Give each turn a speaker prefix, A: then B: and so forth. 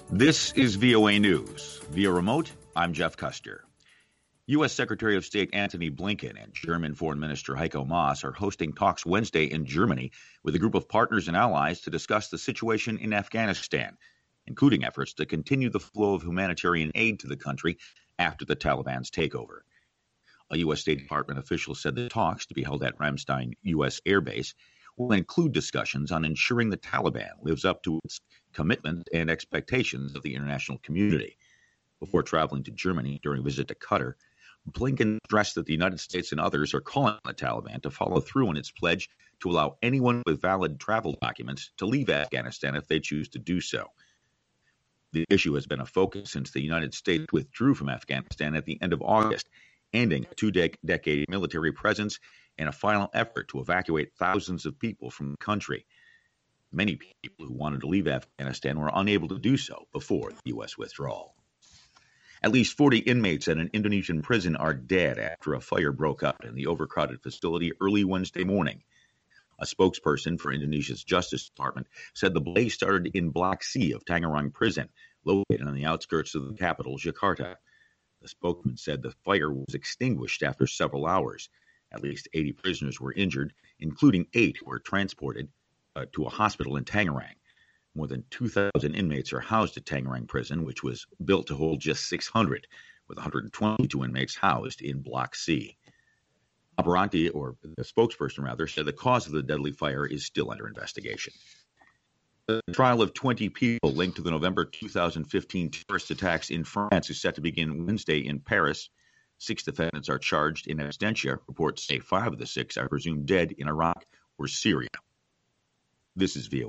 A: This is VOA News. Via remote, I'm Jeff Custer. U.S. Secretary of State Antony Blinken and German Foreign Minister Heiko Maas are hosting talks Wednesday in Germany with a group of partners and allies to discuss the situation in Afghanistan, including efforts to continue the flow of humanitarian aid to the country after the Taliban's takeover. A U.S. State Department official said the talks, to be held at Ramstein U.S. Air Base, will include discussions on ensuring the Taliban lives up to its commitment and expectations of the international community. Before traveling to Germany during a visit to Qatar, Blinken stressed that the United States and others are calling on the Taliban to follow through on its pledge to allow anyone with valid travel documents to leave Afghanistan if they choose to do so. The issue has been a focus since the United States withdrew from Afghanistan at the end of August, ending a two-decade military presence and a final effort to evacuate thousands of people from the country. Many people who wanted to leave Afghanistan were unable to do so before the U.S. withdrawal. At least 40 inmates at an Indonesian prison are dead after a fire broke out in the overcrowded facility early Wednesday morning. A spokesperson for Indonesia's Justice Department said the blaze started in Block C of Tangerang Prison, located on the outskirts of the capital, Jakarta. The spokesman said the fire was extinguished after several hours. At least 80 prisoners were injured, including 8 who were transported to a hospital in Tangerang. More than 2,000 inmates are housed at Tangerang Prison, which was built to hold just 600, with 122 inmates housed in Block C. Operanti, or the spokesperson rather, said the cause of the deadly fire is still under investigation. The trial of 20 people linked to the November 2015 terrorist attacks in France is set to begin Wednesday in Paris. 6 defendants are charged in absentia. Reports say 5 of the 6 are presumed dead in Iraq or Syria. This is VOA.